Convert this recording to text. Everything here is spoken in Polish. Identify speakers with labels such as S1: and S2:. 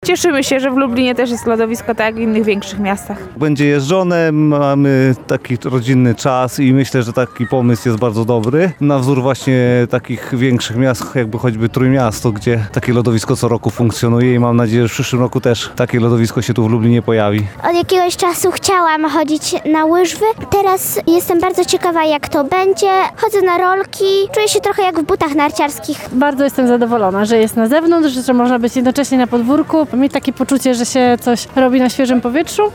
S1: Cieszymy się, że w Lublinie też jest lodowisko, tak jak w innych większych miastach.
S2: Będzie jeżdżone, mamy taki rodzinny czas i myślę, że taki pomysł jest bardzo dobry. Na wzór właśnie takich większych miast, jakby choćby Trójmiasto, gdzie takie lodowisko co roku funkcjonuje i mam nadzieję, że w przyszłym roku też takie lodowisko się tu w Lublinie pojawi.
S3: Od jakiegoś czasu chciałam chodzić na łyżwy. Teraz jestem bardzo ciekawa, jak to będzie. Chodzę na rolki, czuję się trochę jak w butach narciarskich.
S4: Bardzo jestem zadowolona, że jest na zewnątrz, że można być jednocześnie na podwórku, mieć takie poczucie, że się coś robi na świeżym powietrzu.